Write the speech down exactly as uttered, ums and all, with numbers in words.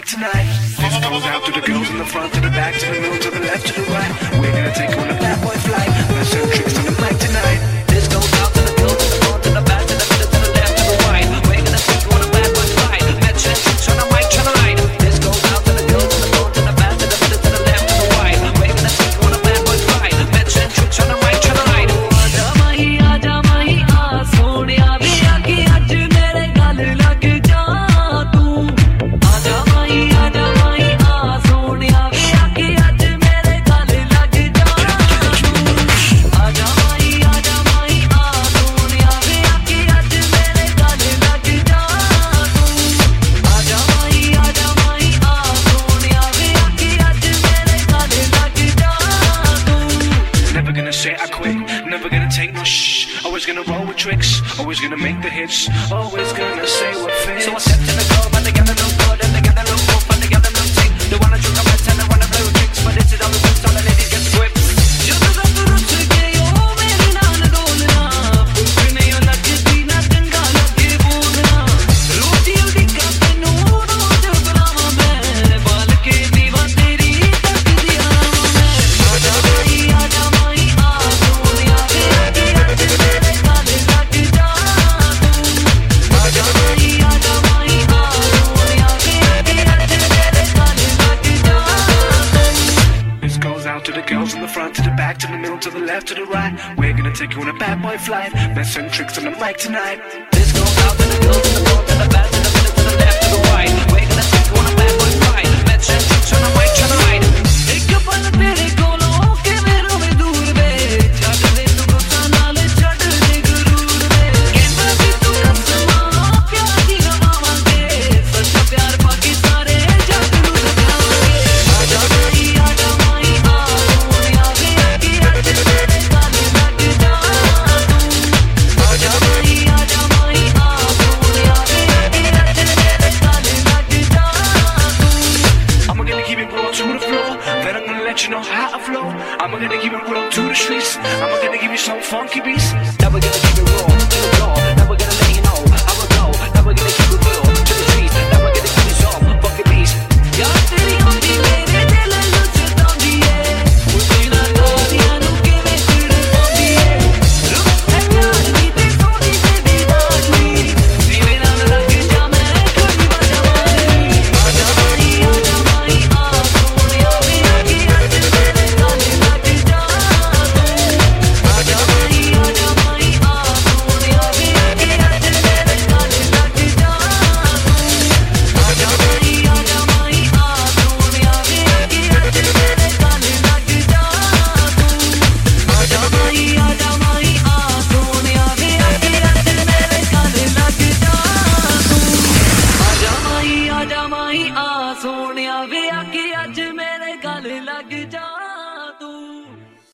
tonight. This goes out to the girls in the front, to the back, to the middle, to the left, to the right. We're gonna take you on a bad boy flight. Let's send tricks on the mic tonight. This goes out to the girls in the front, to the back, to the middle, to the left, to the right. We're gonna take you on a bad boy flight. Let's send tricks on the mic tonight. This goes out to the girls in the front, to the back, to the middle, to the left, to the right. We're gonna take you on a bad boy flight. Let's send tricks on the mic tonight. आजा माही आजा माही आ सोनिया वे आके आज मेरे गल लग जा तू आजा माही आजा माही आ सोनिया वे आके आज मेरे गल लग जा तू आजा माही आजा माही आ सोनिया वे आके आज मेरे गल लग जा तू आजा माही आजा माही आ सोनिया वे आके आज मेरे गल लग जा तू Never gonna say I quit, never gonna take no shh. Always gonna roll with tricks, always gonna make the hits, always gonna say what fits. So I stepped in the club and together look good and together look cool, but together look tick. They wanna drink up and they wanna play with tricks, but this is all the whips, all the ladies get swift. ਜਦੋਂ ਤੱਕ ਰੁੱਸ ਗਏ ਓ ਮੇਰੇ ਨਾਲ ਡੋਲਣਾ ਪੁੱਛਣੇ ਓ ਲੱਗਦੀ ਨਾ ਚੰਗਾ ਲੱਗੇ ਬੋਲਣਾ ਰੋਟੀ ਉਡੀਕਾਂ ਤੈਨੂੰ ਰੋਜ਼ ਬੁਲਾਵਾਂ ਮੈਂ ਬਾਲ ਕੇ ਦੀਵਾ ਤੇਰੀ ਤੱਕਦੀ ਆਵਾਂ ਮੈਂ ਆਜਾ ਮਾਈ ਆਜਾ ਮਾਈ ਆ ਸੋਹਣਿਆ ਵੇ ਆਕੇ ਅੱਜ ਮੇਰੇ ਗਲ ਲੱਗ ਜਾ ਤੂੰ ਆਜਾ ਮਾਈ ਆਜਾ ਮਾਈ ਆ ਸੋਹਣਿਆ ਵੇ ਆਕੇ ਅੱਜ ਮੇਰੇ ਗਲ ਲੱਗ ਜਾ This goes out to the girls in the front, to the back, to the middle, to the left, to the right. We're gonna take you on a bad boy flight. Let's send tricks on the mic tonight. This goes out to the girls in the front, to the back, to the middle, to the left, to the right. We're gonna take you on a bad boy flight. Let's send tricks on the mic tonight. ਇੱਕ ਪਲ ਤੇਰੇ ਕੋਲੋਂ ਕਿਵੇਂ ਰੋਵੇਂ ਦੂਰ ਵੇ ਛੱਡ ਦੇ ਤੂੰ ਗੁੱਸਾ ਨਾਲ ਛੱਡ ਦੇ ਗਰੂਰ ਵੇ ਕਹਿੰਦਾ ਸੀ ਤੂੰ ਕਸਮਾਂ ਪਿਆਰ ਦੀ ਰਵਾਵਾਂਗੇ ਸੱਚਾ ਪਿਆਰ ਪਾ ਕੇ ਸਾਰੇ ਜੱਗ ਨੂੰ ਦਿਖਾਵਾਂਗੇ ਆਜਾ ਮਾਈ ਆਜਾ ਮਾਈ ਆ ਸੋਹਣਿਆ ਵੇ ਆਕੇ ਅੱਜ ਮੇਰੇ ਗਲ ਲੱਗ ਜਾ ਤੂੰ ਆਜਾ ਮਾਈ ਆਜਾ ਮਾਈ ਆ ਸੋਹਣਿਆ ਵੇ ਆਕੇ ਅੱਜ ਮੇਰੇ ਗਲ ਲੱਗ ਜਾ ਤੂੰ I'm gonna keep it raw to the floor, then I'm gonna let you know how I flow. I'm gonna keep it real to the streets, I'm gonna give you some funky beats. Now we're gonna keep it raw to the floor, now we're gonna let you know how I go. Now we're gonna keep it real to the streets, now we're gonna give you some funky beats. ਯਾਰ ਤੇਰੀ ਆਉਂਦੀ ਮੇਰੇ ਦਿਲ ਨੂੰ ਚੜਾਉਂਦੀ ਏ ਉਸੇ ਨਾਲ ਗਾਲੀਆਂ ਨੂੰ ਕਿਵੇਂ ਚੜਾਉਂਦੀ ਏ ਰੁੱਖ ਹੈ ਪਿਆਰ ਦੀ ਤੇ ਸੋਹਣੀ ਤੇ ਦੀਵਾਨੀ ਸੀਨੇ ਨਾਲ ਲੱਗ ਜਾ ਮੈਂ ਕੋਈ ਵਜ੍ਹਾ ਮਾਰੀ ਆਜਾ ਮਾਈ ਆਜਾ ਮਾਈ ਆ ਸੋਹਣਿਆ ਵੇ ਆਕੇ ਅੱਜ ਮੇਰੇ ਗਲ ਲੱਗ ਜਾ ਤੂੰ ਆਜਾ ਮਾਈ ਆਜਾ ਮਾਈ ਆ ਸੋਹਣਿਆ ਵੇ ਆਕੇ ਅੱਜ ਮੇਰੇ ਗਲ ਲੱਗ ਜਾ ਤੂੰ ਆਜਾ ਮਾਈ ਆਜਾ ਮਾਈ ਆ ਸੋਹਣਿਆ ਵੇ ਆਕੇ ਅੱਜ ਮੇਰੇ ਗਲ ਲੱਗ ਜਾ ਤੂੰ ਆਜਾ ਮਾਈ ਆਜਾ ਮਾਈ ਆ ਸੋਹਣਿਆ ਵੇ ਆਕੇ ਅੱਜ ਮੇਰੇ ਗਲ ਲੱਗ ਜਾ ਤੂੰ ਆਜਾ ਮਾਈ ਆਜਾ ਮਾਈ ਆ ਸੋਹਣਿਆ ਵੇ ਆਕੇ ਅੱਜ ਮੇਰੇ ਗਲ ਲੱਗ ਜਾ